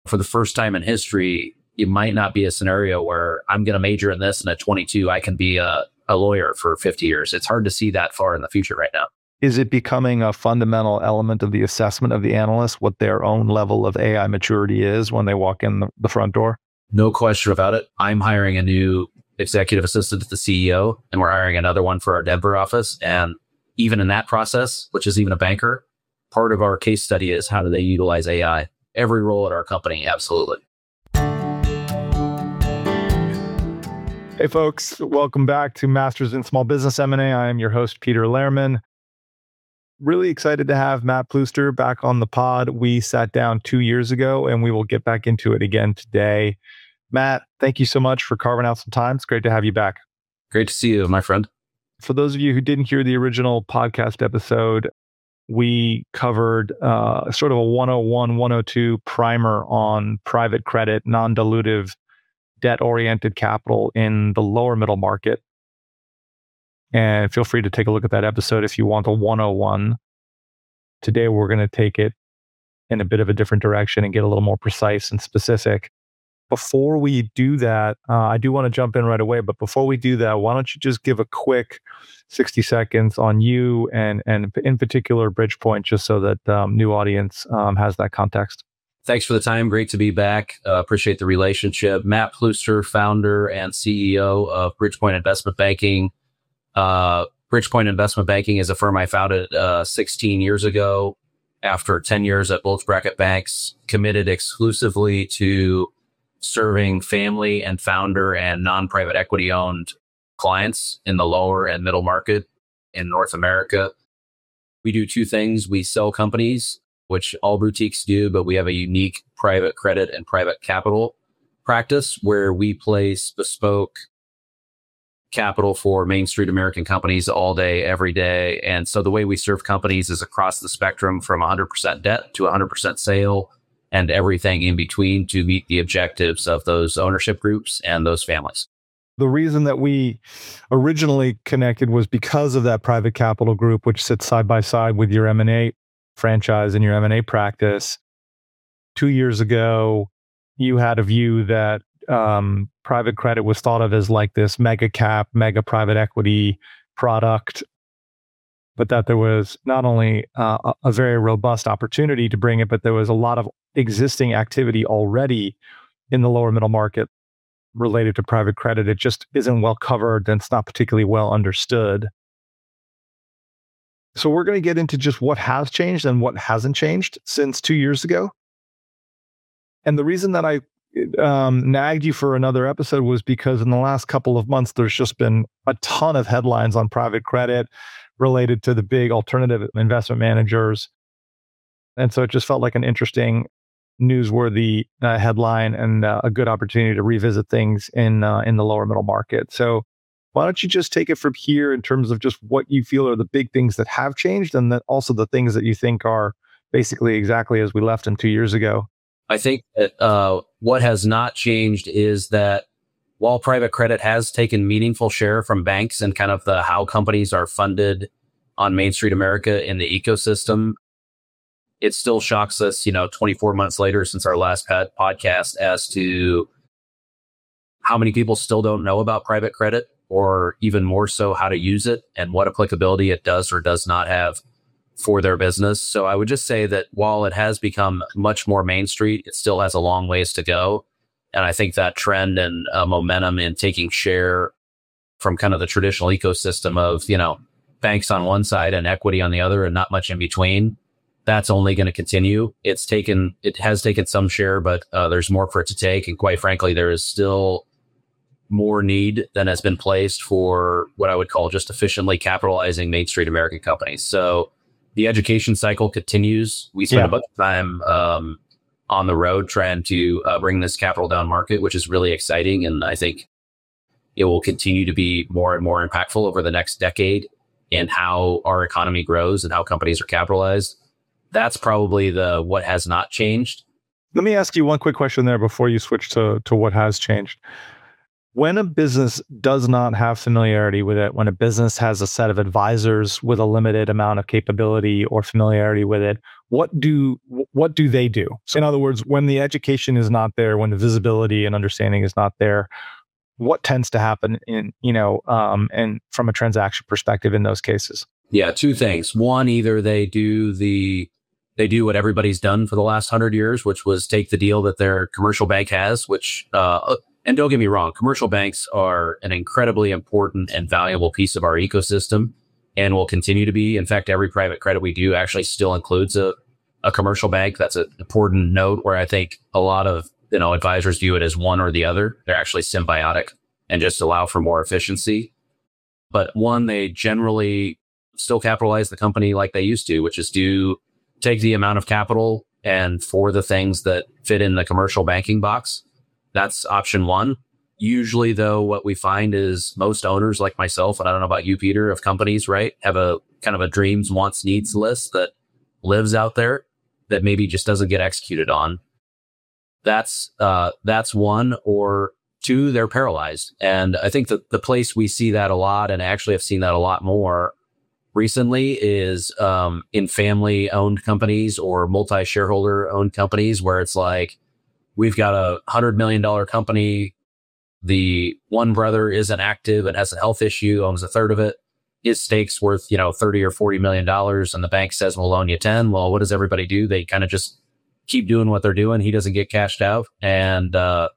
for the first time in history, it might not be a scenario where I'm going to major in this and at 22, I can be a lawyer for 50 years. It's hard to see that far in the future right now. Is it becoming a fundamental element of the assessment of the analyst, what their own level of AI maturity is when they walk in the front door? No question about it. I'm hiring a new executive assistant to the CEO, and we're hiring another one for our Denver office. And even in that process, which is even a banker, part of our case study is how do they utilize AI? Every role at our company, absolutely. Hey folks, welcome back to Masters in Small Business M&A. I am your host, Peter Lehrman. Really excited to have Matt Plooster back on the pod. We sat down 2 years ago and we will get back into it again today. Matt, thank you so much for carving out some time. It's great to have you back. Great to see you, my friend. For those of you who didn't hear the original podcast episode, we covered sort of a 101, 102 primer on private credit, non-dilutive, debt-oriented capital in the lower middle market. And feel free to take a look at that episode if you want a 101. Today, we're going to take it in a bit of a different direction and get a little more precise and specific. Before we do that, I do want to jump in right away, but before we do that, why don't you just give a quick 60 seconds on you and in particular Bridgepoint, just so that new audience has that context. Thanks for the time. Great to be back. Appreciate the relationship. Matt Plooster, founder and CEO of Bridgepoint Investment Banking. Bridgepoint Investment Banking is a firm I founded 16 years ago after 10 years at bulge bracket banks, committed exclusively to serving family and founder and non-private equity owned clients in the lower and middle market in North America. We do two things. We sell companies, which all boutiques do, but we have a unique private credit and private capital practice where we place bespoke capital for Main Street American companies all day, every day. And so the way we serve companies is across the spectrum from 100% debt to 100% sale and everything in between to meet the objectives of those ownership groups and those families. The reason that we originally connected was because of that private capital group, which sits side by side with your M&A franchise and your M&A practice. 2 years ago, you had a view that private credit was thought of as like this mega cap, mega private equity product, but that there was not only a very robust opportunity to bring it, but there was a lot of existing activity already in the lower middle market related to private credit. It just isn't well covered and it's not particularly well understood. So we're going to get into just what has changed and what hasn't changed since 2 years ago. And the reason that I nagged you for another episode was because in the last couple of months, there's just been a ton of headlines on private credit related to the big alternative investment managers. And so it just felt like an interesting, newsworthy headline and a good opportunity to revisit things in the lower middle market. So why don't you just take it from here in terms of just what you feel are the big things that have changed and then also the things that you think are basically exactly as we left them 2 years ago? I think that what has not changed is that while private credit has taken meaningful share from banks and kind of the how companies are funded on Main Street America in the ecosystem, it still shocks us, 24 months later since our last podcast as to how many people still don't know about private credit, or even more so how to use it and what applicability it does or does not have for their business. So I would just say that while it has become much more Main Street, it still has a long ways to go. And I think that trend and momentum in taking share from kind of the traditional ecosystem of, banks on one side and equity on the other and not much in between, that's only going to continue. It has taken some share, but there's more for it to take. And quite frankly, there is still more need than has been placed for what I would call just efficiently capitalizing Main Street American companies. So the education cycle continues. We spend a bunch of time on the road trying to bring this capital down market, which is really exciting. And I think it will continue to be more and more impactful over the next decade in how our economy grows and how companies are capitalized. That's probably what has not changed. Let me ask you one quick question there before you switch to what has changed. When a business does not have familiarity with it, when a business has a set of advisors with a limited amount of capability or familiarity with it, what do they do? So in other words, when the education is not there, when the visibility and understanding is not there, what tends to happen in, and from a transaction perspective in those cases? Yeah, two things. One, either they do what everybody's done for the last 100 years, which was take the deal that their commercial bank has, which and don't get me wrong, commercial banks are an incredibly important and valuable piece of our ecosystem and will continue to be. In fact, every private credit we do actually still includes a commercial bank. That's an important note where I think a lot of advisors view it as one or the other. They're actually symbiotic and just allow for more efficiency. But one, they generally still capitalize the company like they used to, which is to take the amount of capital and for the things that fit in the commercial banking box. That's option one. Usually, though, what we find is most owners like myself, and I don't know about you, Peter, of companies, right, have a kind of a dreams, wants, needs list that lives out there that maybe just doesn't get executed on. That's one. Or two, they're paralyzed. And I think that the place we see that a lot, and actually have seen that a lot more recently, is in family-owned companies or multi-shareholder-owned companies where it's like, we've got a $100 million company. The one brother isn't active and has a health issue, owns a third of it. His stake's worth, $30 or $40 million. And the bank says, we'll loan you 10. Well, what does everybody do? They kind of just keep doing what they're doing. He doesn't get cashed out. And, the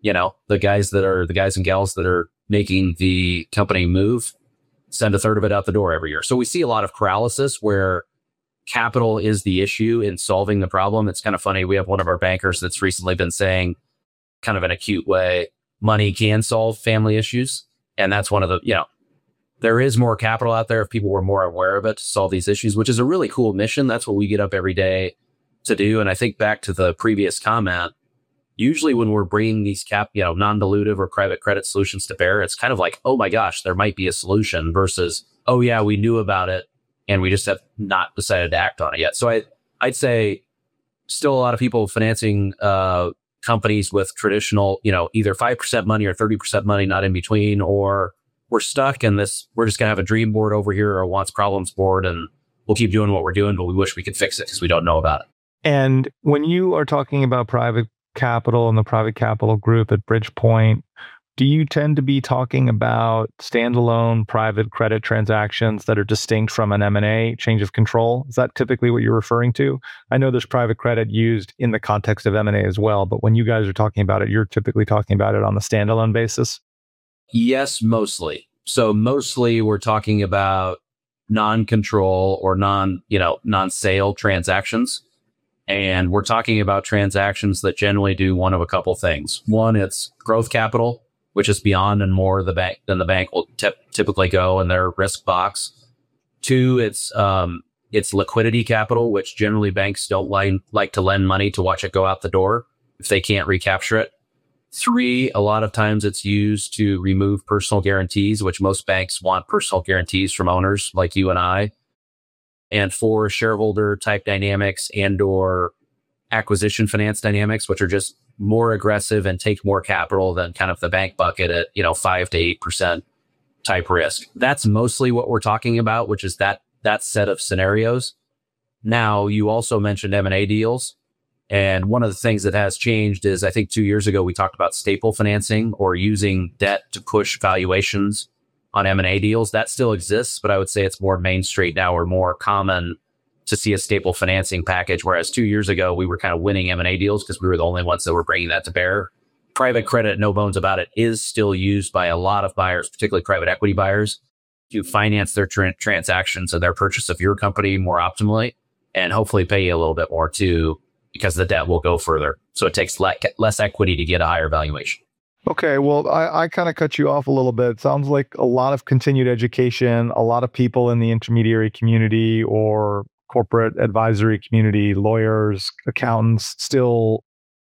guys and gals that are making the company move send a third of it out the door every year. So we see a lot of paralysis where capital is the issue in solving the problem. It's kind of funny. We have one of our bankers that's recently been saying, kind of an acute way, money can solve family issues. And that's one of the, there is more capital out there if people were more aware of it to solve these issues, which is a really cool mission. That's what we get up every day to do. And I think back to the previous comment, usually when we're bringing these non-dilutive or private credit solutions to bear, it's kind of like, oh my gosh, there might be a solution versus, oh yeah, we knew about it and we just have not decided to act on it yet. So I'd say still a lot of people financing companies with traditional, either 5% money or 30% money, not in between, or we're stuck in this, we're just going to have a dream board over here or a wants problems board and we'll keep doing what we're doing, but we wish we could fix it because we don't know about it. And when you are talking about private capital and the private capital group at Bridgepoint, do you tend to be talking about standalone private credit transactions that are distinct from an M&A change of control? Is that typically what you're referring to? I know there's private credit used in the context of M&A as well, but when you guys are talking about it, you're typically talking about it on the standalone basis? Yes, mostly. So mostly we're talking about non-control or non-sale transactions. And we're talking about transactions that generally do one of a couple things. One, it's growth capital, which is beyond and more than the bank will typically go in their risk box. Two, it's liquidity capital, which generally banks don't like to lend money to watch it go out the door if they can't recapture it. Three, a lot of times it's used to remove personal guarantees, which most banks want personal guarantees from owners like you and I. And four, shareholder type dynamics and or acquisition finance dynamics, which are just more aggressive and take more capital than kind of the bank bucket at 5 to 8% type risk. That's mostly what we're talking about, which is that set of scenarios. Now, you also mentioned M&A deals. And one of the things that has changed is I think 2 years ago, we talked about staple financing or using debt to push valuations on M&A deals. That still exists, but I would say it's more Main Street now or more common to see a staple financing package. Whereas 2 years ago, we were kind of winning M&A deals because we were the only ones that were bringing that to bear. Private credit, no bones about it, is still used by a lot of buyers, particularly private equity buyers, to finance their transactions and their purchase of your company more optimally and hopefully pay you a little bit more too, because the debt will go further. So it takes less equity to get a higher valuation. Okay, well, I kind of cut you off a little bit. It sounds like a lot of continued education, a lot of people in the intermediary community or corporate advisory community, lawyers, accountants, still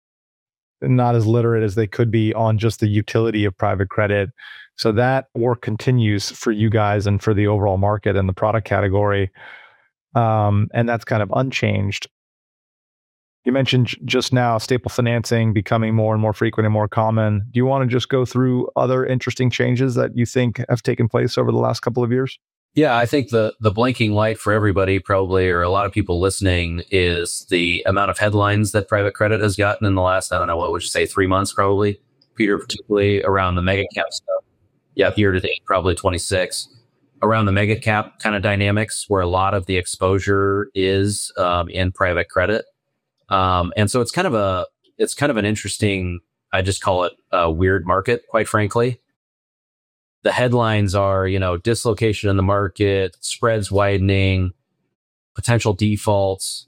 not as literate as they could be on just the utility of private credit. So that work continues for you guys and for the overall market and the product category. And that's kind of unchanged. You mentioned just now staple financing becoming more and more frequent and more common. Do you want to just go through other interesting changes that you think have taken place over the last couple of years? Yeah, I think the blinking light for everybody probably, or a lot of people listening, is the amount of headlines that private credit has gotten in the last, I don't know, what would you say, 3 months probably, Peter, particularly around the mega cap stuff. Yeah, year to date, probably 26. Around the mega cap kind of dynamics where a lot of the exposure is in private credit. And so it's kind of an interesting, I just call it a weird market, quite frankly. The headlines are, dislocation in the market, spreads widening, potential defaults,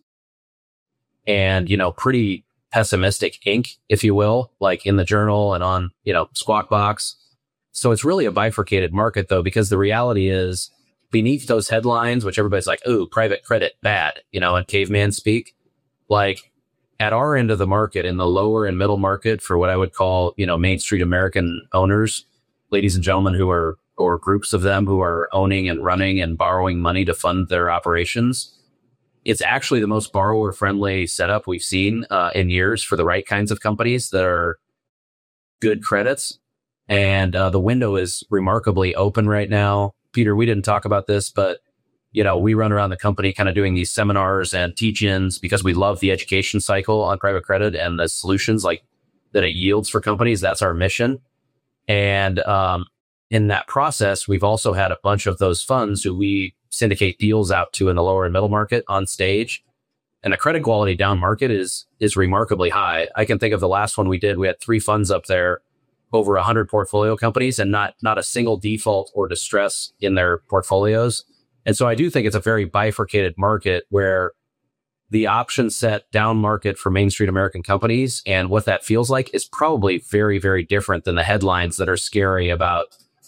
and, pretty pessimistic ink, if you will, like in the journal and on, Squawk Box. So it's really a bifurcated market, though, because the reality is beneath those headlines, which everybody's like, oh, private credit, bad, in caveman speak, like at our end of the market, in the lower and middle market for what I would call, Main Street American owners, ladies and gentlemen or groups of them who are owning and running and borrowing money to fund their operations. It's actually the most borrower friendly setup we've seen in years for the right kinds of companies that are good credits. And the window is remarkably open right now. Peter, we didn't talk about this, but we run around the company kind of doing these seminars and teach-ins because we love the education cycle on private credit and the solutions like that it yields for companies. That's our mission. And in that process, we've also had a bunch of those funds who we syndicate deals out to in the lower and middle market on stage. And the credit quality down market is remarkably high. I can think of the last one we did. We had 3 funds up there, over 100 portfolio companies, and not a single default or distress in their portfolios. And so I do think it's a very bifurcated market where the option set down market for Main Street American companies and what that feels like is probably very, very different than the headlines that are scary about,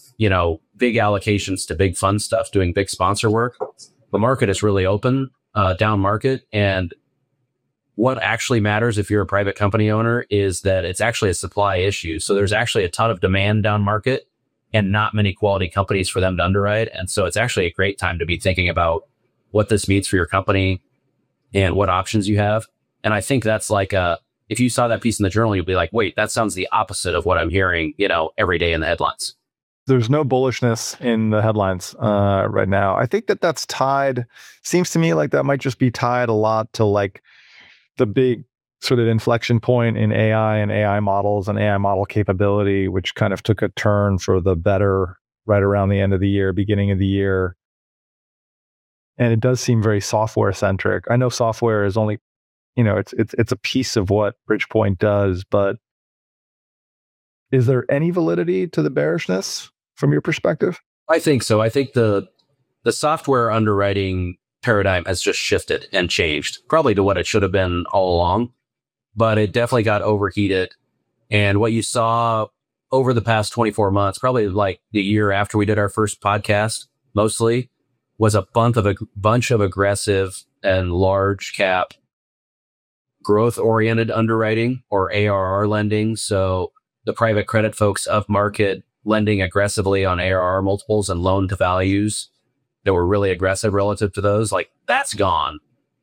big allocations to big fund stuff, doing big sponsor work. The market is really open, down market. And what actually matters if you're a private company owner is that it's actually a supply issue. So there's actually a ton of demand down market and not many quality companies for them to underwrite. And so it's actually a great time to be thinking about what this means for your company and what options you have. And I think that's like if you saw that piece in the journal, you'd be like, wait, that sounds the opposite of what I'm hearing, every day in the headlines. There's no bullishness in the headlines right now. I think that's tied, seems to me like that might just be tied a lot to like the big sort of inflection point in AI and AI models and AI model capability, which kind of took a turn for the better right around the end of the year, beginning of the year. And it does seem very software centric. I know software is only, it's a piece of what Bridgepoint does, but is there any validity to the bearishness from your perspective? I think so. I think the software underwriting paradigm has just shifted and changed, probably to what it should have been all along, but it definitely got overheated. And what you saw over the past 24 months, probably like the year after we did our first podcast, mostly, was a bunch of aggressive and large cap growth oriented underwriting or ARR lending. So the private credit folks of market lending aggressively on ARR multiples and loan to values that were really aggressive relative to those, like that's gone.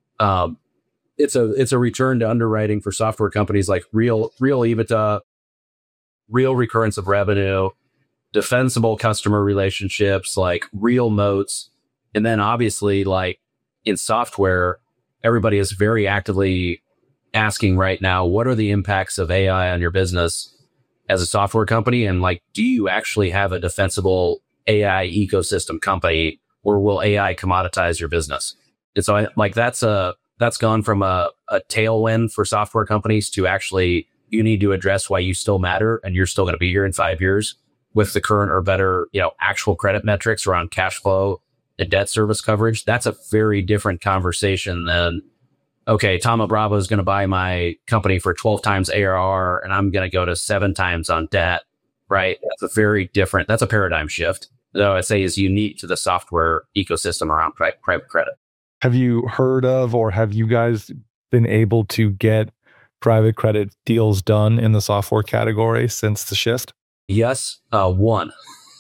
It's a return to underwriting for software companies like real EBITDA, real recurrence of revenue, defensible customer relationships, like real moats. And then obviously like in software, everybody is very actively asking right now, what are the impacts of AI on your business as a software company? And like, do you actually have a defensible AI ecosystem company, or will AI commoditize your business? And so that's gone from a tailwind for software companies to actually, you need to address why you still matter and you're still going to be here in 5 years with the current or better, actual credit metrics around cash flow and debt service coverage. That's a very different conversation than, okay, Thoma Bravo is going to buy my company for 12 times ARR and I'm going to go to 7 times on debt, right? That's a paradigm shift that I would say is unique to the software ecosystem around private credit. Have you heard of, or have you guys been able to get private credit deals done in the software category since the shift? Yes, one.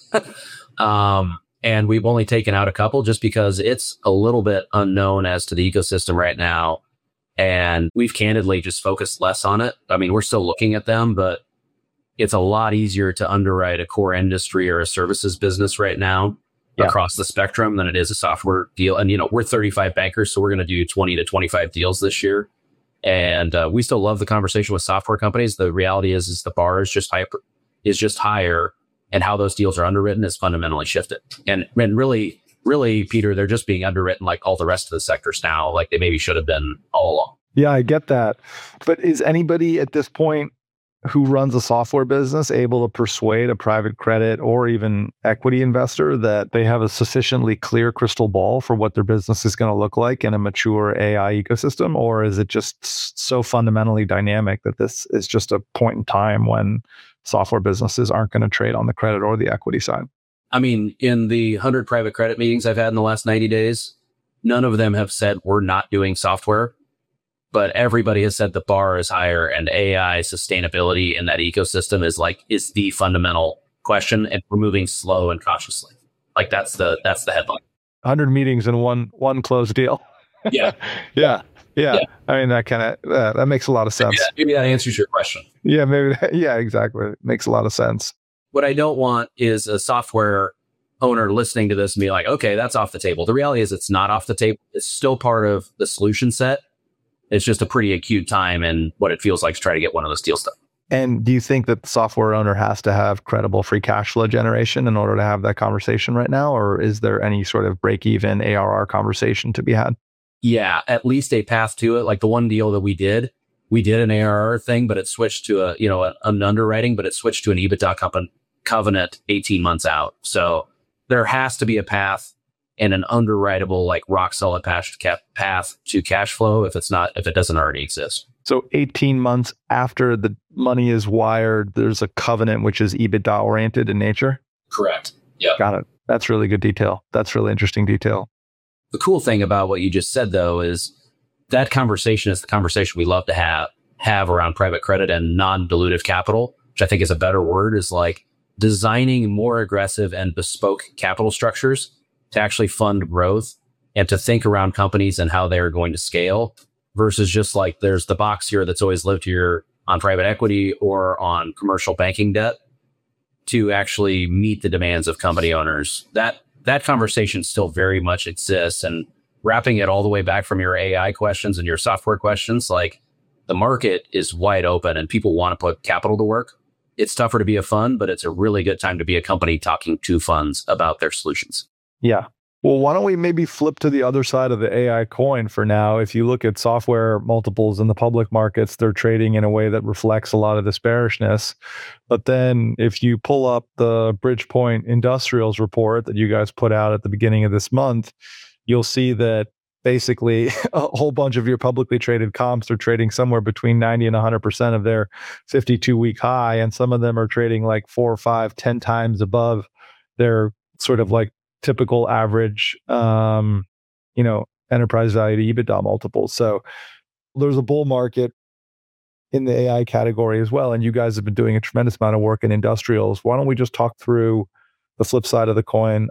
And we've only taken out a couple just because it's a little bit unknown as to the ecosystem right now. And we've candidly just focused less on it. I mean, we're still looking at them, but it's a lot easier to underwrite a core industry or a services business right now across the spectrum than it is a software deal. And, we're 35 bankers, so we're going to do 20 to 25 deals this year. And we still love the conversation with software companies. The reality is the bar is just higher, and how those deals are underwritten is fundamentally shifted. And really, Peter, they're just being underwritten like all the rest of the sectors now, like they maybe should have been all along. Yeah, I get that. But is anybody at this point who runs a software business able to persuade a private credit or even equity investor that they have a sufficiently clear crystal ball for what their business is going to look like in a mature AI ecosystem? Or is it just so fundamentally dynamic that this is just a point in time when software businesses aren't going to trade on the credit or the equity side? I mean, in the 100 private credit meetings I've had in the last 90 days, none of them have said we're not doing software. But everybody has said the bar is higher, and AI sustainability in that ecosystem is the fundamental question, and we're moving slow and cautiously. Like that's the headline. 100 meetings in one closed deal. Yeah. Yeah. I mean, that makes a lot of sense. Maybe that answers your question. Yeah, maybe. Yeah, exactly. It makes a lot of sense. What I don't want is a software owner listening to this and be like, okay, that's off the table. The reality is it's not off the table. It's still part of the solution set. It's just a pretty acute time and what it feels like to try to get one of those deals done. And do you think that the software owner has to have credible free cash flow generation in order to have that conversation right now? Or is there any sort of break-even ARR conversation to be had? Yeah, at least a path to it. Like the one deal that we did an ARR thing, but it switched to an underwriting, but it switched to an EBITDA covenant 18 months out. So there has to be a path and an underwritable, like rock solid path to cash flow if it doesn't already exist. So 18 months after the money is wired, there's a covenant which is EBITDA oriented in nature? Correct. Yeah. Got it. That's really good detail. That's really interesting detail. The cool thing about what you just said, though, is that conversation is the conversation we love to have around private credit and non-dilutive capital, which I think is a better word, is like designing more aggressive and bespoke capital structures to actually fund growth and to think around companies and how they're going to scale versus just like there's the box here that's always lived here on private equity or on commercial banking debt to actually meet the demands of company owners. That conversation still very much exists, and wrapping it all the way back from your AI questions and your software questions, like the market is wide open and people want to put capital to work. It's tougher to be a fund, but it's a really good time to be a company talking to funds about their solutions. Yeah. Well, why don't we maybe flip to the other side of the AI coin for now? If you look at software multiples in the public markets, they're trading in a way that reflects a lot of this bearishness. But then if you pull up the Bridgepoint Industrials report that you guys put out at the beginning of this month, you'll see that basically a whole bunch of your publicly traded comps are trading somewhere between 90 and 100% of their 52-week high. And some of them are trading like 4 or 5, 10 times above their sort of like typical average, enterprise value to EBITDA multiples. So there's a bull market in the AI category as well. And you guys have been doing a tremendous amount of work in industrials. Why don't we just talk through the flip side of the coin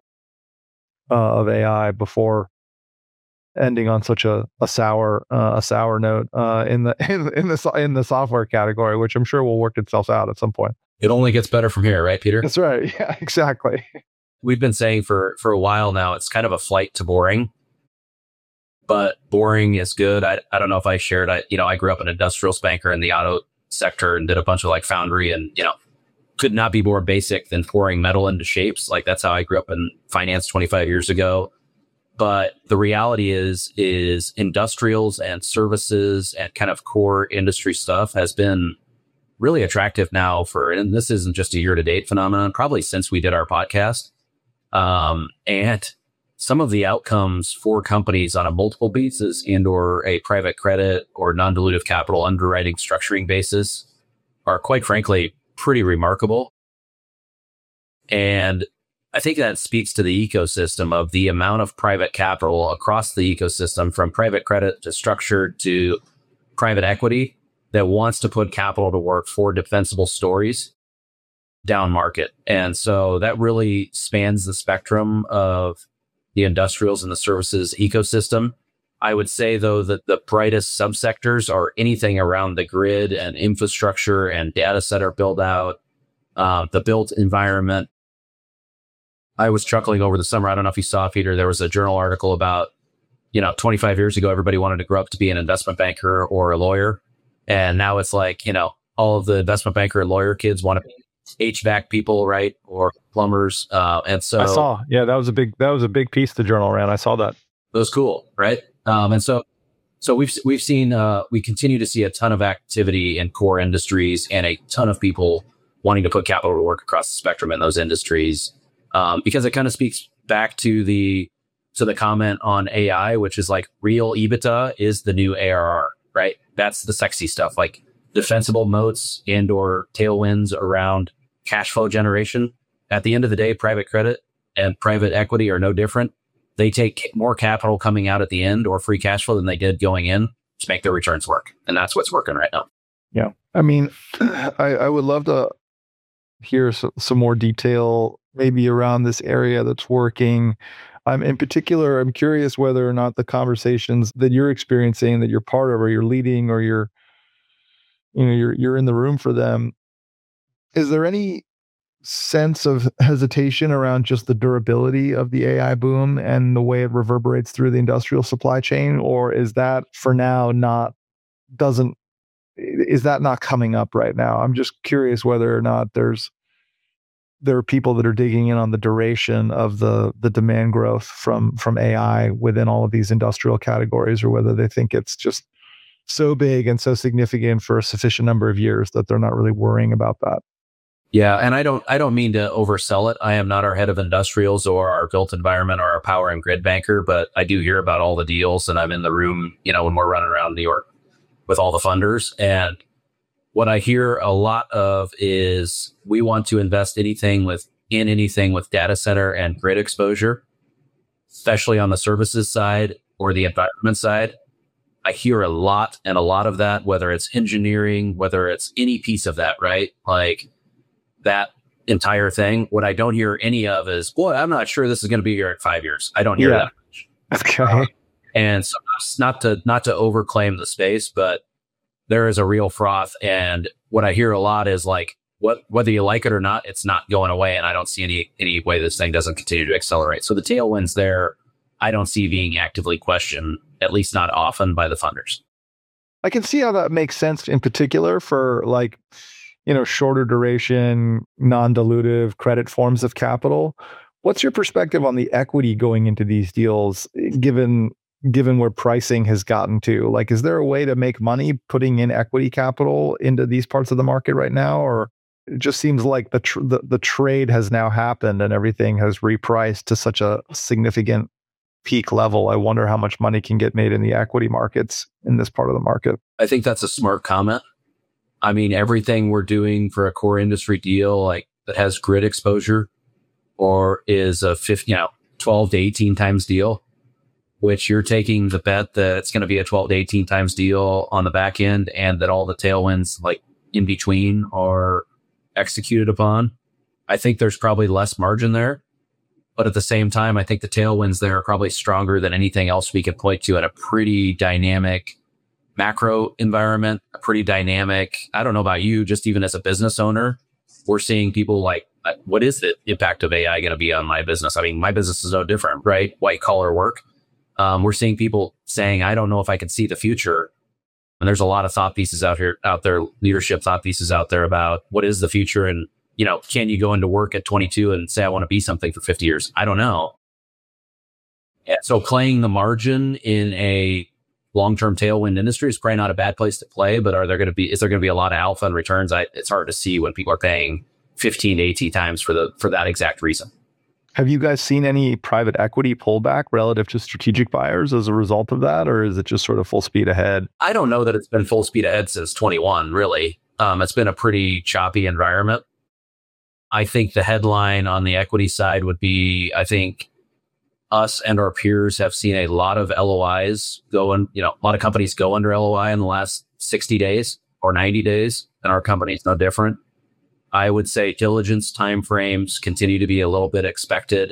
of AI before ending on such a sour note in the software category, which I'm sure will work itself out at some point. It only gets better from here, right, Peter? That's right. Yeah, exactly. We've been saying for a while now, it's kind of a flight to boring, but boring is good. I don't know if I shared, I grew up an industrials banker in the auto sector and did a bunch of like foundry and, could not be more basic than pouring metal into shapes. Like that's how I grew up in finance 25 years ago. But the reality is industrials and services and kind of core industry stuff has been really attractive now and this isn't just a year-to-date phenomenon, probably since we did our podcast. And some of the outcomes for companies on a multiple basis and or a private credit or non-dilutive capital underwriting structuring basis are quite frankly pretty remarkable. And I think that speaks to the ecosystem of the amount of private capital across the ecosystem, from private credit to structured to private equity, that wants to put capital to work for defensible stories down market. And so that really spans the spectrum of the industrials and the services ecosystem. I would say, though, that the brightest subsectors are anything around the grid and infrastructure and data center build out, the built environment. I was chuckling over the summer. I don't know if you saw, Peter, there was a journal article about, 25 years ago, everybody wanted to grow up to be an investment banker or a lawyer. And now it's like, all of the investment banker and lawyer kids want to be HVAC people, right? Or plumbers. And so I saw, that was a big piece the journal ran. I saw that. It was cool, right? And so we've seen, we continue to see a ton of activity in core industries and a ton of people wanting to put capital to work across the spectrum in those industries. Because it kind of speaks back to the comment on AI, which is like real EBITDA is the new ARR, right? That's the sexy stuff, like defensible moats and or tailwinds around cash flow generation. At the end of the day, private credit and private equity are no different. They take more capital coming out at the end or free cash flow than they did going in to make their returns work. And that's what's working right now. Yeah. I mean, I would love to hear some more detail maybe around this area that's working. In particular, I'm curious whether or not the conversations that you're experiencing, that you're part of, or you're leading, or you're in the room for them. Is there any sense of hesitation around just the durability of the AI boom and the way it reverberates through the industrial supply chain? Or is that for now is that not coming up right now? I'm just curious whether or not there are people that are digging in on the duration of the demand growth from AI within all of these industrial categories, or whether they think it's just so big and so significant for a sufficient number of years that they're not really worrying about that. Yeah, and I don't mean to oversell it. I am not our head of industrials or our built environment or our power and grid banker, but I do hear about all the deals, and I'm in the room, when we're running around New York with all the funders. And what I hear a lot of is we want to invest anything with data center and grid exposure, especially on the services side or the environment side. I hear a lot of that, whether it's engineering, whether it's any piece of that, right? Like that entire thing. What I don't hear any of is, boy, I'm not sure this is going to be here in 5 years. I don't hear that much. Okay. And so not to overclaim the space, but there is a real froth. And what I hear a lot is like, whether you like it or not, it's not going away. And I don't see any way this thing doesn't continue to accelerate. So the tailwinds there, I don't see being actively questioned, at least not often by the funders. I can see how that makes sense in particular for shorter duration, non-dilutive credit forms of capital. What's your perspective on the equity going into these deals, given where pricing has gotten to? Like, is there a way to make money putting in equity capital into these parts of the market right now? Or it just seems like the trade has now happened and everything has repriced to such a significant peak level. I wonder how much money can get made in the equity markets in this part of the market. I think that's a smart comment. I mean, everything we're doing for a core industry deal, like that has grid exposure or is a 12 to 18 times deal, which you're taking the bet that it's going to be a 12 to 18 times deal on the back end and that all the tailwinds like in between are executed upon. I think there's probably less margin there. But at the same time, I think the tailwinds there are probably stronger than anything else we can point to at a pretty dynamic macro environment, a pretty dynamic, I don't know about you, just even as a business owner, we're seeing people like, what is the impact of AI going to be on my business? I mean, my business is no different, right? White collar work. We're seeing people saying, I don't know if I can see the future. And there's a lot of thought pieces out there, leadership thought pieces out there about what is the future. And, can you go into work at 22 and say, I want to be something for 50 years? I don't know. And so playing the margin in a long-term tailwind industry is probably not a bad place to play, but is there going to be a lot of alpha and returns? It's hard to see when people are paying 15 to 18 times for that exact reason. Have you guys seen any private equity pullback relative to strategic buyers as a result of that? Or is it just sort of full speed ahead? I don't know that it's been full speed ahead since 21, really. It's been a pretty choppy environment. I think the headline on the equity side would be, I think us and our peers have seen a lot of LOIs go in, a lot of companies go under LOI in the last 60 days or 90 days, and our company is no different. I would say diligence timeframes continue to be a little bit expected.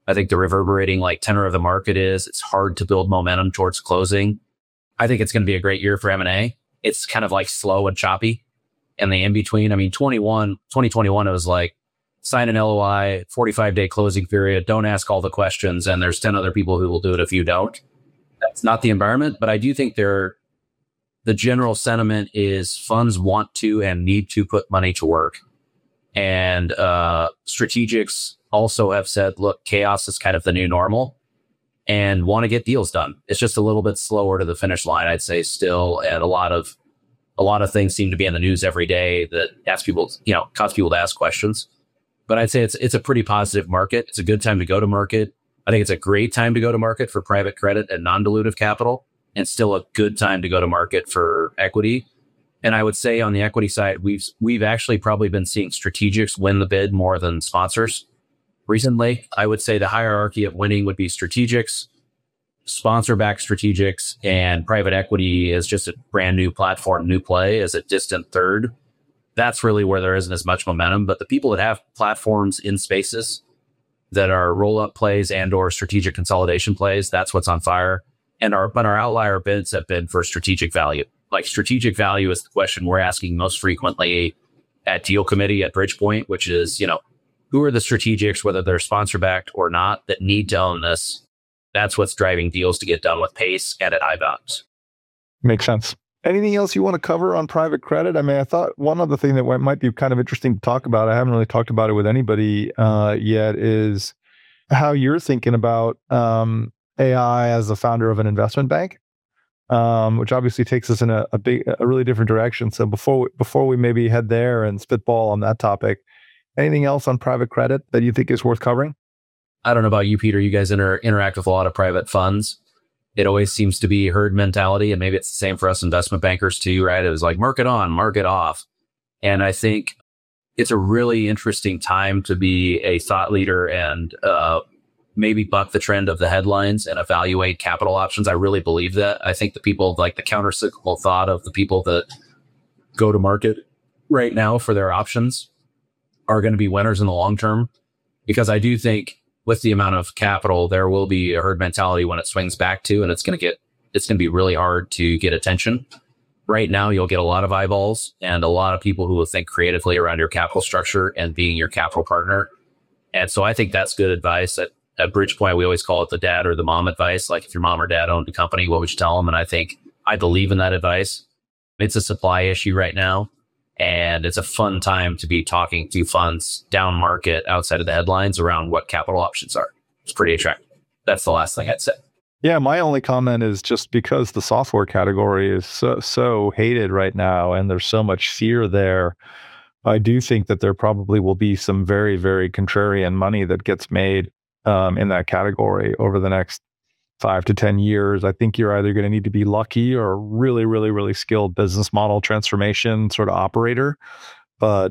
I think the reverberating like tenor of the market is it's hard to build momentum towards closing. I think it's going to be a great year for M&A. It's kind of like slow and choppy. And the in between, I mean, 2021, it was like sign an LOI, 45-day closing period, don't ask all the questions, and there's 10 other people who will do it if you don't. That's not the environment, but I do think the general sentiment is funds want to and need to put money to work. And strategics also have said, look, chaos is kind of the new normal and want to get deals done. It's just a little bit slower to the finish line, I'd say still. And a lot of things seem to be in the news every day that ask people, cause people to ask questions. But I'd say it's a pretty positive market. It's a good time to go to market. I think it's a great time to go to market for private credit and non-dilutive capital, and still a good time to go to market for equity. And I would say on the equity side, we've actually probably been seeing strategics win the bid more than sponsors recently. I would say the hierarchy of winning would be strategics, sponsor-backed strategics, and private equity is just a brand new platform, new play as a distant third. That's really where there isn't as much momentum. But the people that have platforms in spaces that are roll-up plays and or strategic consolidation plays, that's what's on fire. And our outlier bids have been for strategic value. Like strategic value is the question we're asking most frequently at deal committee at Bridgepoint, which is, who are the strategics, whether they're sponsor-backed or not, that need to own this? That's what's driving deals to get done with pace and at high values. Makes sense. Anything else you want to cover on private credit? I mean, I thought one other thing that might be kind of interesting to talk about, I haven't really talked about it with anybody yet, is how you're thinking about AI as the founder of an investment bank, which obviously takes us in a really different direction. So before we maybe head there and spitball on that topic, anything else on private credit that you think is worth covering? I don't know about you, Peter. You guys interact with a lot of private funds. It always seems to be herd mentality, and maybe it's the same for us investment bankers too, right? It was like market on, market off. And I think it's a really interesting time to be a thought leader and maybe buck the trend of the headlines and evaluate capital options. I really believe that. I think the people like the countercyclical thought of the people that go to market right now for their options are going to be winners in the long term, because I do think with the amount of capital, there will be a herd mentality when it swings back to, and it's going to be really hard to get attention. Right now, you'll get a lot of eyeballs and a lot of people who will think creatively around your capital structure and being your capital partner. And so I think that's good advice. At Bridgepoint, we always call it the dad or the mom advice. Like if your mom or dad owned a company, what would you tell them? And I believe in that advice. It's a supply issue right now. And it's a fun time to be talking to funds down market outside of the headlines around what capital options are. It's pretty attractive. That's the last thing I'd say. Yeah, my only comment is just because the software category is so hated right now and there's so much fear there, I do think that there probably will be some very, very contrarian money that gets made in that category over the next 5 to 10 years. I think you're either going to need to be lucky or a really, really, really skilled business model transformation sort of operator. But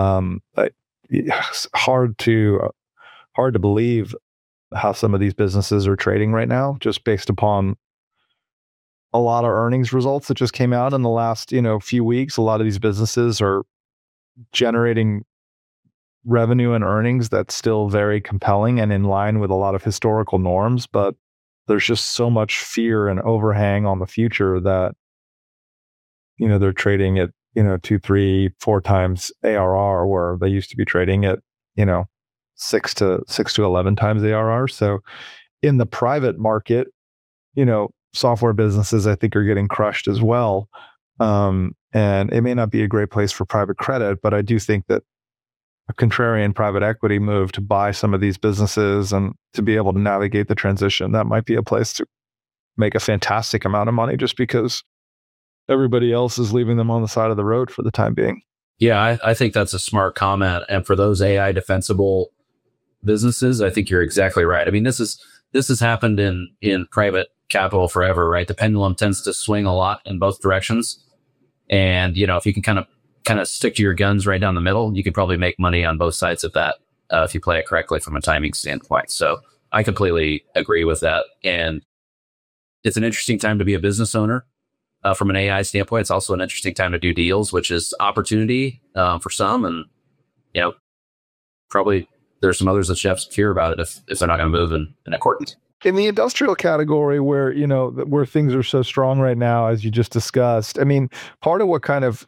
it's hard to believe how some of these businesses are trading right now, just based upon a lot of earnings results that just came out in the last few weeks. A lot of these businesses are generating revenue and earnings that's still very compelling and in line with a lot of historical norms, but there's just so much fear and overhang on the future that, they're trading at, 2, 3, 4 times ARR, where they used to be trading at, 6 to 11 times ARR. So in the private market, software businesses, I think, are getting crushed as well. And it may not be a great place for private credit, but I do think that a contrarian private equity move to buy some of these businesses and to be able to navigate the transition, that might be a place to make a fantastic amount of money just because everybody else is leaving them on the side of the road for the time being. Yeah, I think that's a smart comment. And for those AI defensible businesses, I think you're exactly right. I mean, this has happened in private capital forever, right? The pendulum tends to swing a lot in both directions. And, if you can kind of stick to your guns right down the middle, you could probably make money on both sides of that if you play it correctly from a timing standpoint. So I completely agree with that. And it's an interesting time to be a business owner from an AI standpoint. It's also an interesting time to do deals, which is opportunity for some, and probably there's some others that you have to fear about it if they're not going to move in accordance. In the industrial category where, where things are so strong right now, as you just discussed, I mean, part of what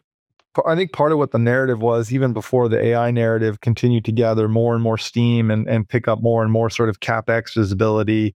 the narrative was, even before the AI narrative continued to gather more and more steam and pick up more and more sort of CapEx visibility,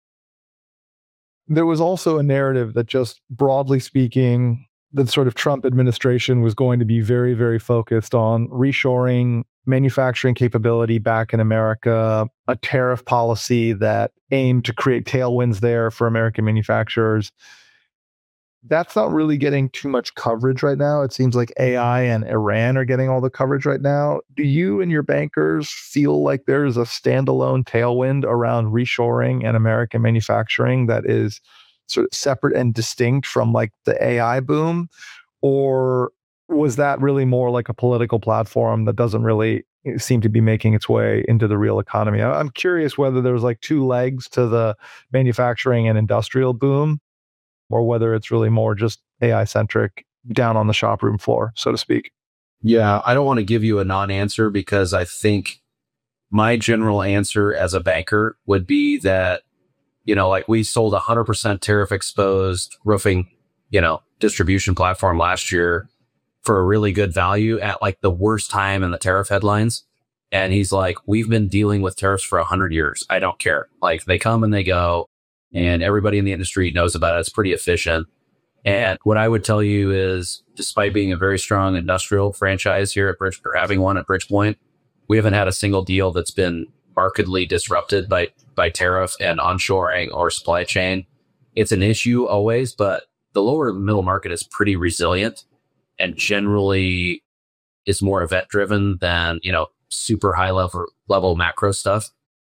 there was also a narrative that, just broadly speaking, the sort of Trump administration was going to be very, very focused on reshoring manufacturing capability back in America, a tariff policy that aimed to create tailwinds there for American manufacturers. That's not really getting too much coverage right now. It seems like AI and Iran are getting all the coverage right now. Do you and your bankers feel like there's a standalone tailwind around reshoring and American manufacturing that is sort of separate and distinct from like the AI boom? Or was that really more like a political platform that doesn't really seem to be making its way into the real economy? I'm curious whether there's like two legs to the manufacturing and industrial boom, or whether it's really more just AI centric down on the shop room floor, so to speak. Yeah, I don't want to give you a non-answer, because I think my general answer as a banker would be that, like we sold 100% tariff exposed roofing, distribution platform last year for a really good value at like the worst time in the tariff headlines. And he's like, we've been dealing with tariffs for 100 years. I don't care. Like, they come and they go, and everybody in the industry knows about it. It's pretty efficient. And what I would tell you is, despite being a very strong industrial franchise here at Bridge, or having one at Bridgepoint, we haven't had a single deal that's been markedly disrupted by tariff and onshoring or supply chain. It's an issue always, but the lower middle market is pretty resilient and generally is more event driven than, super high level macro stuff.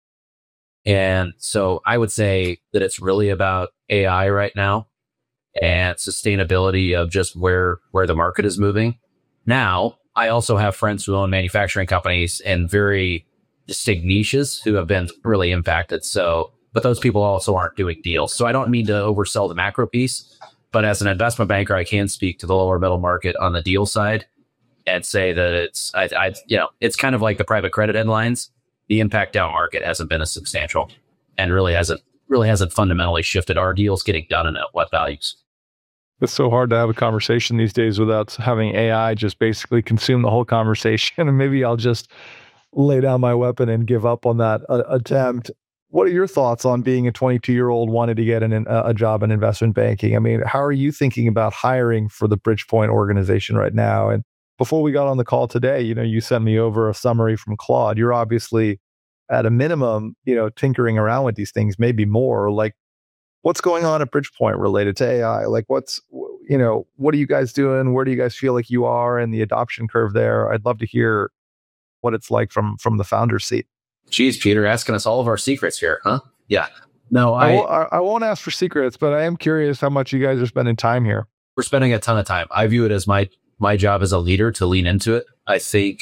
And so I would say that it's really about AI right now and sustainability of just where the market is moving. Now, I also have friends who own manufacturing companies in very distinct niches who have been really impacted. But those people also aren't doing deals. So I don't mean to oversell the macro piece, but as an investment banker, I can speak to the lower middle market on the deal side and say that it's kind of like the private credit headlines. The impact down market hasn't been as substantial and really hasn't fundamentally shifted our deals getting done and at what values. It's so hard to have a conversation these days without having AI just basically consume the whole conversation. And maybe I'll just lay down my weapon and give up on that attempt. What are your thoughts on being a 22-year-old wanting to get a job in investment banking? I mean, how are you thinking about hiring for the Bridgepoint organization right now? And before we got on the call today, you sent me over a summary from Claude. You're obviously at a minimum, tinkering around with these things, maybe more. Like, what's going on at Bridgepoint related to AI? Like, what are you guys doing? Where do you guys feel like you are in the adoption curve there? I'd love to hear what it's like from the founder's seat. Geez, Peter, asking us all of our secrets here, huh? Yeah. No, I won't ask for secrets, but I am curious how much you guys are spending time here. We're spending a ton of time. I view it as my job as a leader to lean into it. I think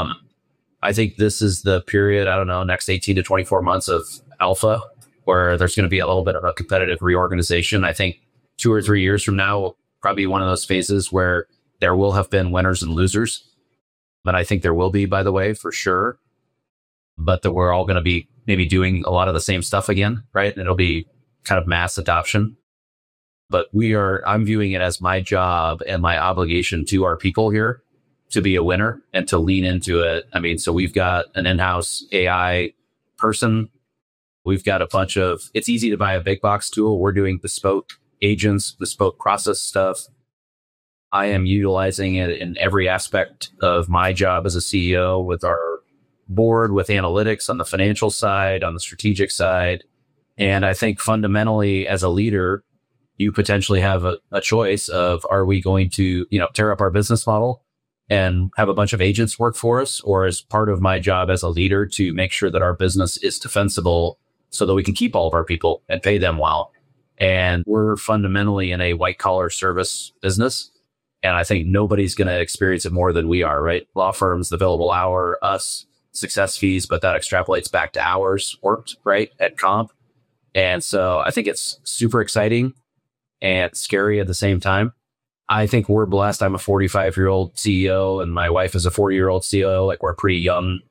this is the period, next 18 to 24 months of alpha, where there's going to be a little bit of a competitive reorganization. I think 2 or 3 years from now will probably be one of those phases where there will have been winners and losers. But I think there will be, by the way, for sure. But that we're all going to be maybe doing a lot of the same stuff again, right? And it'll be kind of mass adoption. But I'm viewing it as my job and my obligation to our people here to be a winner and to lean into it. I mean, so we've got an in-house AI person. We've got it's easy to buy a big box tool. We're doing bespoke agents, bespoke process stuff. I am utilizing it in every aspect of my job as a CEO, with our board, with analytics on the financial side, on the strategic side. And I think fundamentally, as a leader, you potentially have a choice of, are we going to, tear up our business model and have a bunch of agents work for us? Or is part of my job as a leader to make sure that our business is defensible so that we can keep all of our people and pay them well? And we're fundamentally in a white collar service business. And I think nobody's going to experience it more than we are, right? Law firms, the billable hour, us, success fees, but that extrapolates back to hours worked, right, at comp. And so I think it's super exciting and scary at the same time. I think we're blessed. I'm a 45-year-old CEO and my wife is a 40-year-old CEO. Like, we're pretty young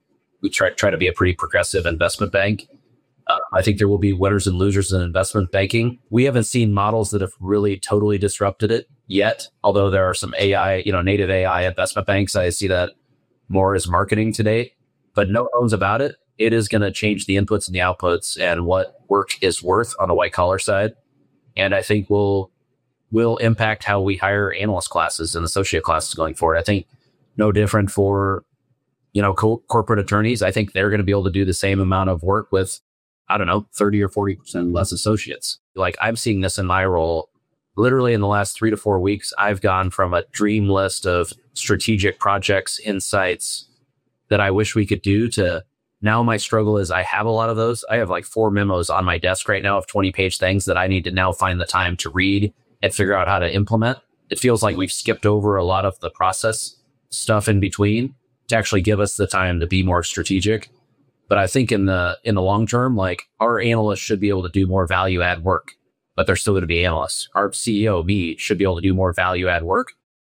we try to be a pretty progressive investment bank. I think there will be winners and losers in investment banking. We haven't seen models that have really totally disrupted it yet, although there are some AI, native AI investment banks. I see that more as marketing today, but no bones about it. It is going to change the inputs and the outputs and what work is worth on the white collar side. And I think will impact how we hire analyst classes and associate classes going forward. I think no different for, corporate attorneys. I think they're going to be able to do the same amount of work with, 30 or 40% less associates. Like I'm seeing this in my role. Literally in the last 3 to 4 weeks, I've gone from a dream list of strategic projects, insights that I wish we could do to now my struggle is I have a lot of those. I have like 4 memos on my desk right now of 20-page things that I need to now find the time to read and figure out how to implement. It feels like we've skipped over a lot of the process stuff in between to actually give us the time to be more strategic. But I think in the long term, like our analysts should be able to do more value add work, but they're still going to be analysts. Our CEO, me, should be able to do more value add work.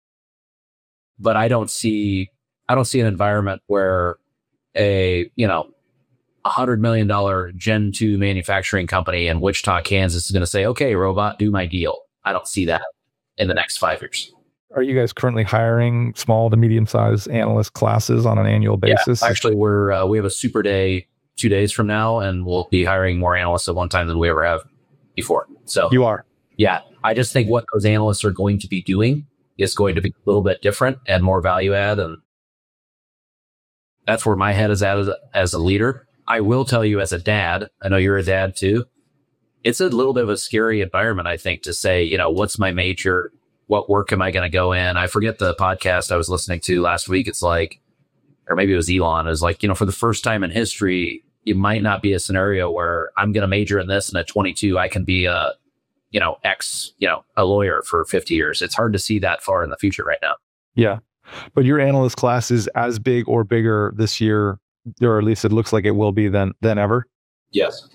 But I don't see an environment where a $100 million Gen 2 manufacturing company in Wichita, Kansas is going to say, okay, robot, do my deal. I don't see that in the next 5 years. Are you guys currently hiring small to medium-sized analyst classes on an annual basis? Yeah, actually, we have a super day 2 days from now, and we'll be hiring more analysts at one time than we ever have before. So you are? Yeah. I just think what those analysts are going to be doing is going to be a little bit different and more value add. And that's where my head is at as a leader. I will tell you as a dad, I know you're a dad too, it's a little bit of a scary environment, I think, to say, what's my major? What work am I going to go in? I forget the podcast I was listening to last week. It's like, or maybe it was Elon. It was like, for the first time in history, it might not be a scenario where I'm going to major in this and at 22, I can be a lawyer for 50 years. It's hard to see that far in the future right now. Yeah. But your analyst class is as big or bigger this year, or at least it looks like it will be than ever? Yes.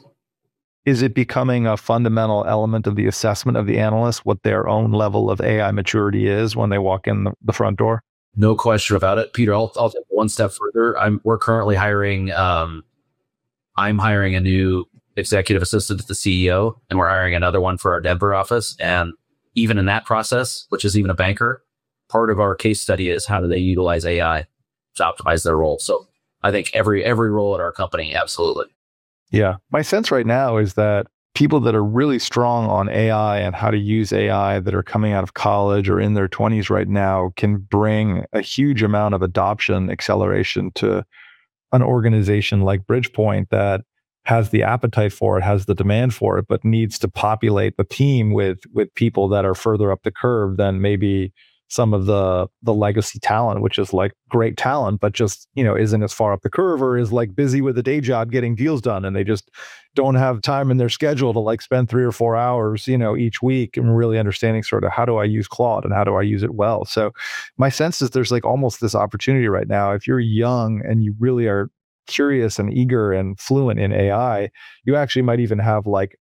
Is it becoming a fundamental element of the assessment of the analyst, what their own level of AI maturity is when they walk in the front door? No question about it. Peter, I'll take one step further. We're currently hiring, I'm hiring a new executive assistant to the CEO, and we're hiring another one for our Denver office. And even in that process, which is even a banker, part of our case study is how do they utilize AI to optimize their role. So I think every role at our company, absolutely. Yeah. My sense right now is that people that are really strong on AI and how to use AI that are coming out of college or in their 20s right now can bring a huge amount of adoption acceleration to an organization like Bridgepoint that has the appetite for it, has the demand for it, but needs to populate the team with people that are further up the curve than maybe some of the legacy talent, which is like great talent, but just, isn't as far up the curve or is like busy with a day job getting deals done. And they just don't have time in their schedule to like spend 3 or 4 hours, each week and really understanding sort of how do I use Claude and how do I use it well. So my sense is there's like almost this opportunity right now. If you're young and you really are curious and eager and fluent in AI, you actually might even have like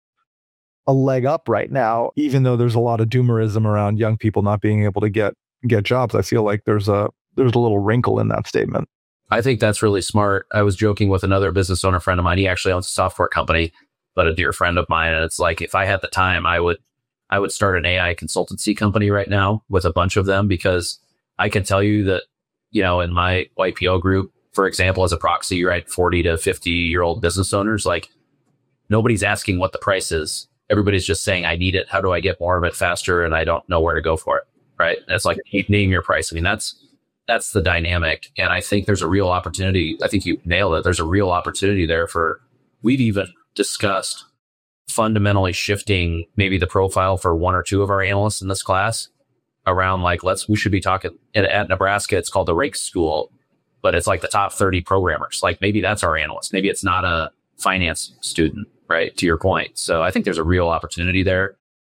a leg up right now, even though there's a lot of doomerism around young people not being able to get jobs. I feel like there's a little wrinkle in that statement. I think that's really smart. I was joking with another business owner friend of mine. He actually owns a software company, but a dear friend of mine. And it's like, if I had the time, I would start an AI consultancy company right now with a bunch of them, because I can tell you that, in my YPO group, for example, as a proxy, right, 40 to 50-year-old business owners, like nobody's asking what the price is. Everybody's just saying, I need it. How do I get more of it faster? And I don't know where to go for it. Right. That's like, name your price. I mean, that's the dynamic. And I think there's a real opportunity. I think you nailed it. There's a real opportunity there we've even discussed fundamentally shifting maybe the profile for 1 or 2 of our analysts in this class around like, we should be talking at Nebraska. It's called the Rake School, but it's like the top 30 programmers. Like maybe that's our analyst. Maybe it's not a finance student, right? To your point. So I think there's a real opportunity there.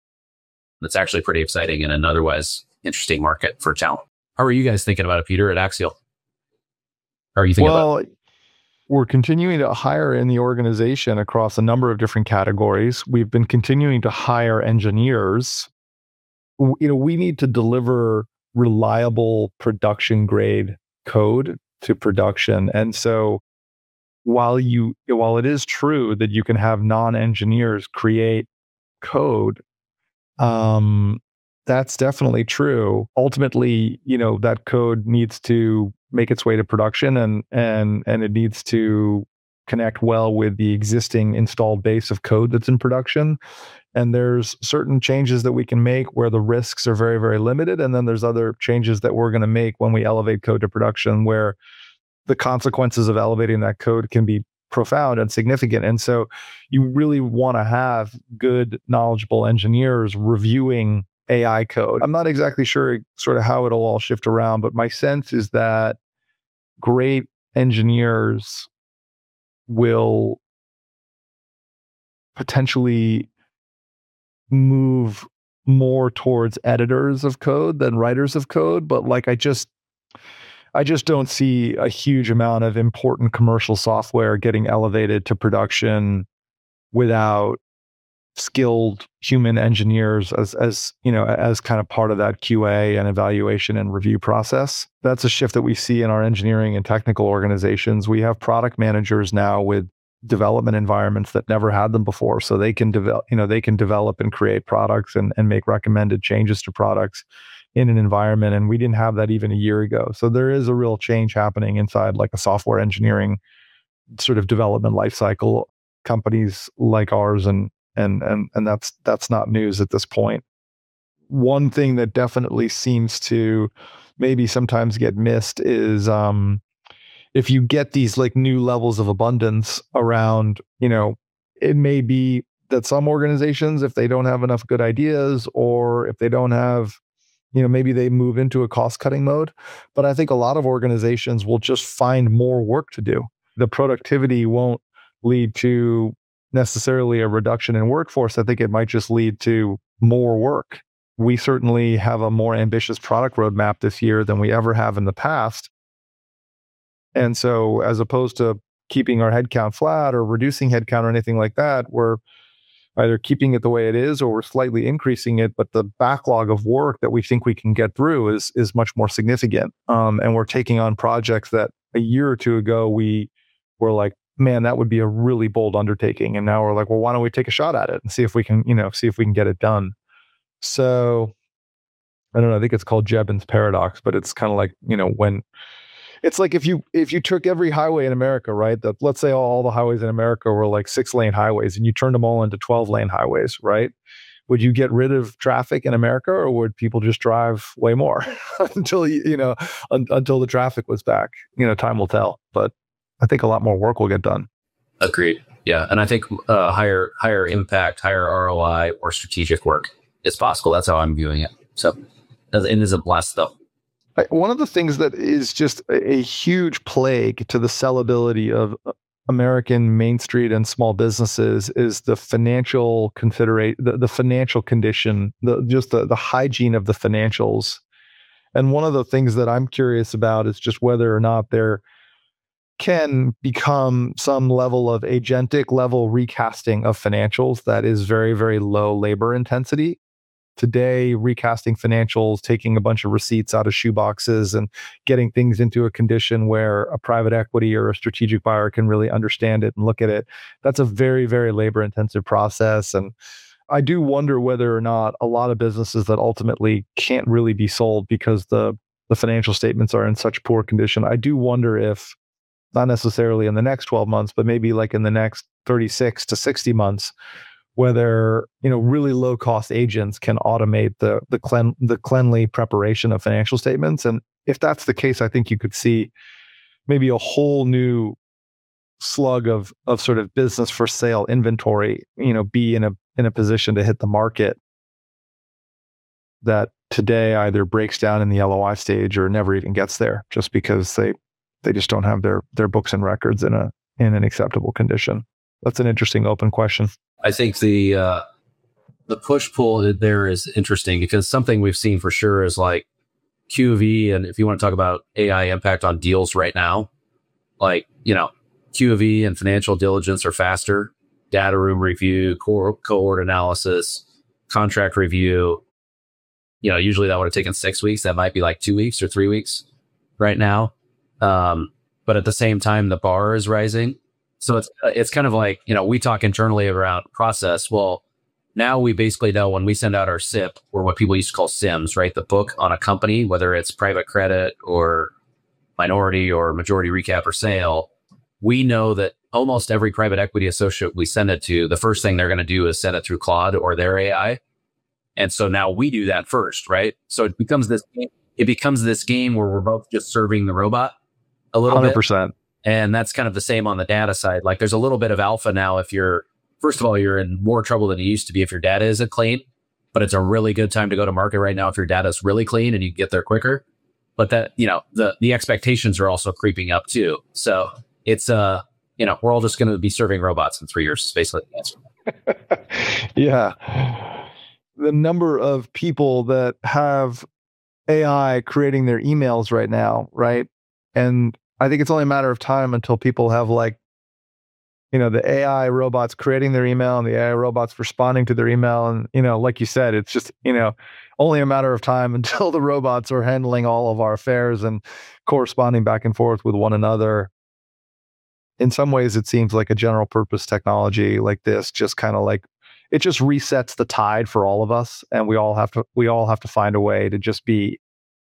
That's actually pretty exciting in an otherwise interesting market for talent. How are you guys thinking about it, Peter, at Axial? How are you thinking about it? We're continuing to hire in the organization across a number of different categories. We've been continuing to hire engineers. We need to deliver reliable production grade code to production. And so while it is true that you can have non-engineers create code, that's definitely true. Ultimately, that code needs to make its way to production, and it needs to connect well with the existing installed base of code that's in production. And there's certain changes that we can make where the risks are very, very limited. And then there's other changes that we're going to make when we elevate code to production where the consequences of elevating that code can be profound and significant. And so you really want to have good, knowledgeable engineers reviewing AI code. I'm not exactly sure sort of how it'll all shift around, but my sense is that great engineers will potentially move more towards editors of code than writers of code. But like, I just don't see a huge amount of important commercial software getting elevated to production without skilled human engineers as kind of part of that QA and evaluation and review process. That's a shift that we see in our engineering and technical organizations. We have product managers now with development environments that never had them before, so they can develop and create products and make recommended changes to products in an environment. And we didn't have that even a year ago. So there is a real change happening inside like a software engineering sort of development lifecycle. Companies like ours and that's not news at this point. One thing that definitely seems to maybe sometimes get missed is if you get these like new levels of abundance around, it may be that some organizations, if they don't have enough good ideas or if they don't have, maybe they move into a cost-cutting mode. But I think a lot of organizations will just find more work to do. The productivity won't lead to necessarily a reduction in workforce. I think it might just lead to more work. We certainly have a more ambitious product roadmap this year than we ever have in the past. And so as opposed to keeping our headcount flat or reducing headcount or anything like that, we're either keeping it the way it is or we're slightly increasing it. But the backlog of work that we think we can get through is much more significant. And we're taking on projects that a year or two ago we were like, man, that would be a really bold undertaking. And now we're like, well, why don't we take a shot at it and see if we can get it done. So I don't know, I think it's called Jevons paradox, but it's kind of like, when it's like if you took every highway in America, right? Let's say all the highways in America were like 6-lane highways and you turned them all into 12-lane highways, right? Would you get rid of traffic in America, or would people just drive way more until the traffic was back? Time will tell, but I think a lot more work will get done. Agreed. Yeah. And I think higher impact, higher ROI, or strategic work is possible. That's how I'm viewing it. So it is a blast though. One of the things that is just a huge plague to the sellability of American Main Street and small businesses is the financial the financial condition, the hygiene of the financials. And one of the things that I'm curious about is just whether or not there can become some level of agentic level recasting of financials that is very, very low labor intensity. Today, recasting financials, taking a bunch of receipts out of shoeboxes and getting things into a condition where a private equity or a strategic buyer can really understand it and look at it, that's a very, very labor intensive process. And I do wonder whether or not a lot of businesses that ultimately can't really be sold because the financial statements are in such poor condition, I do wonder if, not necessarily in the next 12 months, but maybe like in the next 36 to 60 months, whether, really low cost agents can automate the cleanly preparation of financial statements. And if that's the case, I think you could see maybe a whole new slug of sort of business for sale inventory, be in a position to hit the market that today either breaks down in the LOI stage or never even gets there, just because they just don't have their books and records in an acceptable condition. That's an interesting open question. I think the push-pull there is interesting because something we've seen for sure is like QoE, and if you want to talk about AI impact on deals right now, like, QoE and financial diligence are faster, data room review, cohort analysis, contract review. Usually that would have taken 6 weeks. That might be like 2 weeks or 3 weeks right now. But at the same time, the bar is rising. So it's kind of like, we talk internally around process. Well, now we basically know when we send out our SIP, or what people used to call SIMs, right? The book on a company, whether it's private credit or minority or majority recap or sale, we know that almost every private equity associate we send it to, the first thing they're going to do is send it through Claude or their AI. And so now we do that first, right? So it becomes this game where we're both just serving the robot a little 100%. bit. And that's kind of the same on the data side. Like there's a little bit of alpha now if first of all, you're in more trouble than you used to be if your data isn't clean, but it's a really good time to go to market right now if your data is really clean and you get there quicker. But that, the expectations are also creeping up too. So it's, we're all just going to be serving robots in 3 years, is basically the answer. Yeah. The number of people that have AI creating their emails right now, right? And I think it's only a matter of time until people have the AI robots creating their email and the AI robots responding to their email. And, like you said, it's just, only a matter of time until the robots are handling all of our affairs and corresponding back and forth with one another. In some ways, it seems like a general purpose technology like this just kind of it just resets the tide for all of us. And we all have to find a way to just be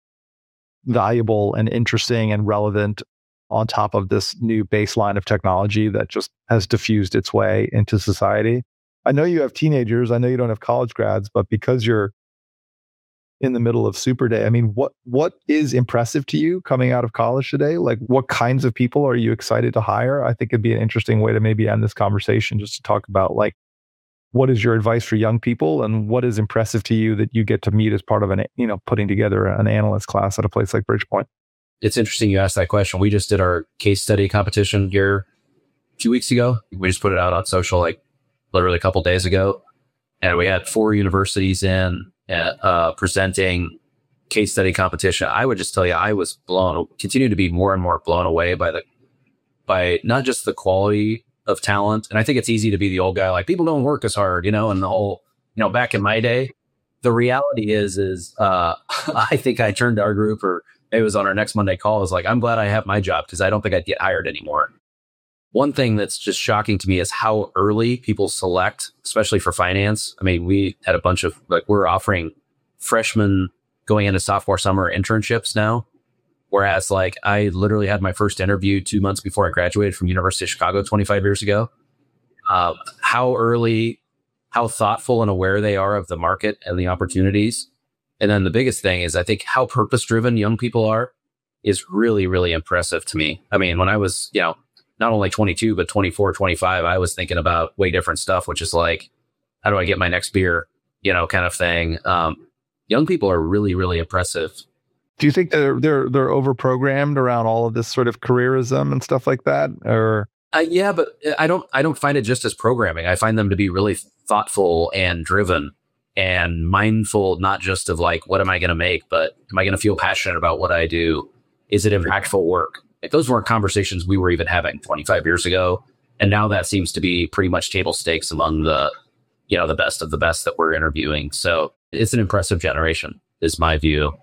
valuable and interesting and relevant on top of this new baseline of technology that just has diffused its way into society. I know you have teenagers. I know you don't have college grads, but because you're in the middle of Super Day, I mean, what is impressive to you coming out of college today? Like, what kinds of people are you excited to hire? I think it'd be an interesting way to maybe end this conversation, just to talk about what is your advice for young people and what is impressive to you that you get to meet as part of putting together an analyst class at a place like Bridgepoint? It's interesting you asked that question. We just did our case study competition here a few weeks ago. We just put it out on social literally a couple days ago. And we had 4 universities in presenting case study competition. I would just tell you, I was continue to be more and more blown away by not just the quality of talent. And I think it's easy to be the old guy, like people don't work as hard, and the whole, back in my day. The reality is I think I turned to our group, or maybe it was on our next Monday call, was like, I'm glad I have my job because I don't think I'd get hired anymore. One thing that's just shocking to me is how early people select, especially for finance. I mean, we had a bunch of, we're offering freshmen going into sophomore summer internships now. Whereas I literally had my first interview 2 months before I graduated from University of Chicago 25 years ago. How early, how thoughtful and aware they are of the market and the opportunities. And then the biggest thing is I think how purpose-driven young people are is really, really impressive to me. I mean, when I was, not only 22, but 24, 25, I was thinking about way different stuff, which is how do I get my next beer, kind of thing. Young people are really, really impressive. Do you think they're over-programmed around all of this sort of careerism and stuff like that? Or yeah, but I don't find it just as programming. I find them to be really thoughtful and driven and mindful, not just of what am I going to make, but am I going to feel passionate about what I do? Is it impactful work? Those weren't conversations we were even having 25 years ago. And now that seems to be pretty much table stakes among the best of the best that we're interviewing. So it's an impressive generation is my view.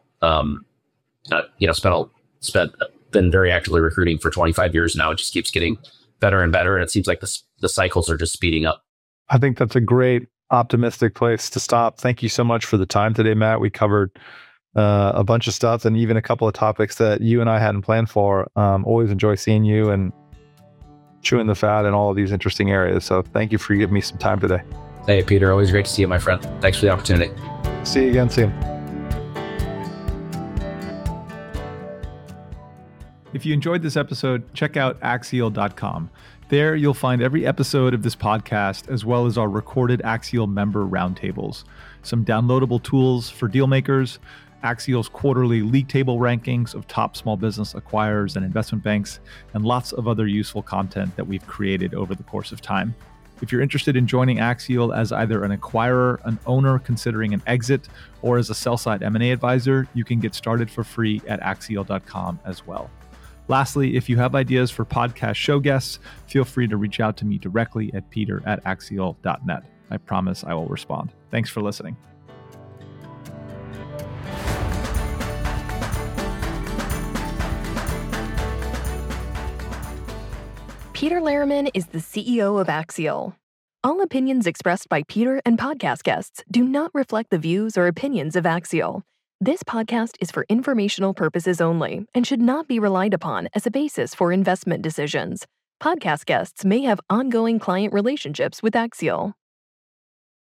Been very actively recruiting for 25 years now. It just keeps getting better and better. And it seems like the cycles are just speeding up. I think that's a great optimistic place to stop. Thank you so much for the time today, Matt. We covered a bunch of stuff and even a couple of topics that you and I hadn't planned for. Always enjoy seeing you and chewing the fat in all of these interesting areas. So thank you for giving me some time today. Hey, Peter, always great to see you, my friend. Thanks for the opportunity. See you again soon. If you enjoyed this episode, check out Axial.com. There, you'll find every episode of this podcast, as well as our recorded Axial member roundtables, some downloadable tools for deal makers, Axial's quarterly league table rankings of top small business acquirers and investment banks, and lots of other useful content that we've created over the course of time. If you're interested in joining Axial as either an acquirer, an owner considering an exit, or as a sell-side M&A advisor, you can get started for free at Axial.com as well. Lastly, if you have ideas for podcast show guests, feel free to reach out to me directly at peter@axial.net. I promise I will respond. Thanks for listening. Peter Lariman is the CEO of Axial. All opinions expressed by Peter and podcast guests do not reflect the views or opinions of Axial. This podcast is for informational purposes only and should not be relied upon as a basis for investment decisions. Podcast guests may have ongoing client relationships with Axial.